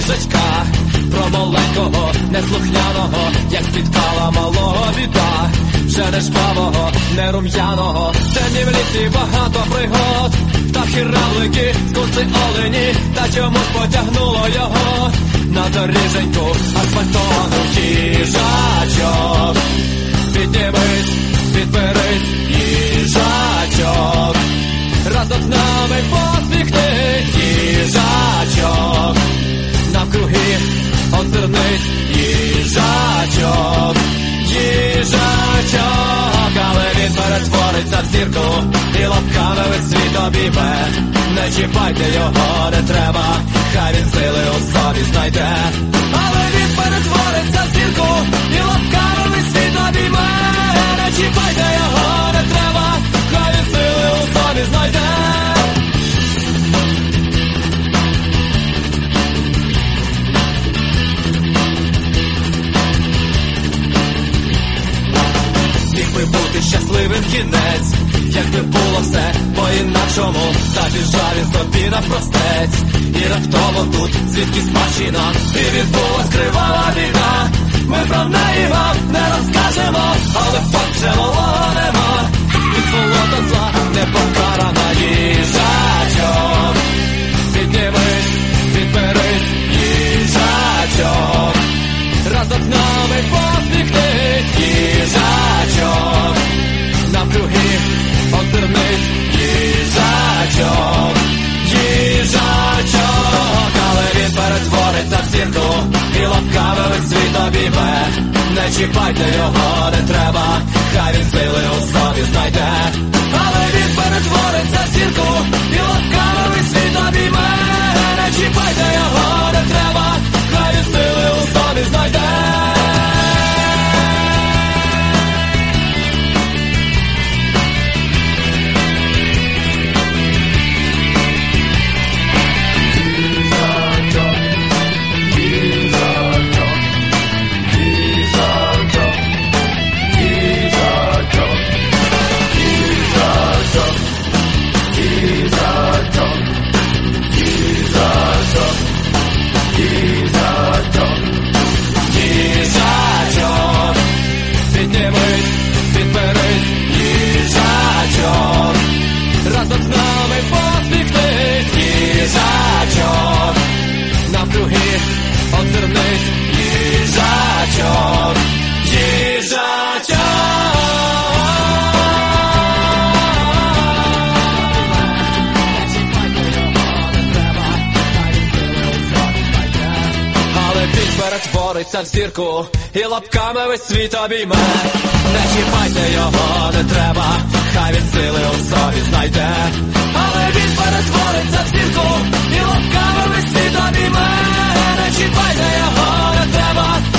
книжечка про маленького, неслухняного, як спіткала малого біда. Вже не жвавого, не рум'яного, темні в лісі багато пригод. Птахи, равлики, скунси, олені, та чомусь потягнуло його на доріженьку асфальтовану. Їжачок, піднімись, підберись, їжачок, разом з нами посміхнись, їжачок, навкруги озирнись, їжачок, їжачок, але він перетвориться в зірку і лапками весь світ обійме. Не чіпайте його, не треба, хай він сили у собі знайде. Але він перетвориться в зірку і лапками весь світ обійме. Не чіпайте його, не треба, хай він сили у собі знайде. Міг би бути щасливим кінець, якби було все по-інакшому. Та біжав він собі навпростець, і раптово тут звідки спадщина, і відбулась кривава війна. Ми про неї вам не розкажемо, але факт же малого нема, і сволота зла не покарана. Їжачок, піднімись, підберись, їжачок, разом з нами посміхнись, їжачок, навкруги озирнись, їжачок, їжачок, але він перетвориться в зірку і лапками весь світ обійме. Не чіпайте його, не треба, хай він сили у собі знайде. Але він перетвориться в зірку і лапками весь світ обійме. Не чіпайте його, не треба, хай він сили у собі знайде. Їжачок, піднімись, підберись, їжачок, разом з нами посміхнись, їжачок, навкруги озирнись, їжачок, їжачок. Перетвориться в зірку і лапками весь світ обійме. Не чіпайте його, не треба, хай він сили у собі знайде. Але він перетвориться в зірку і лапками весь світ обійме. Не чіпайте його, не треба,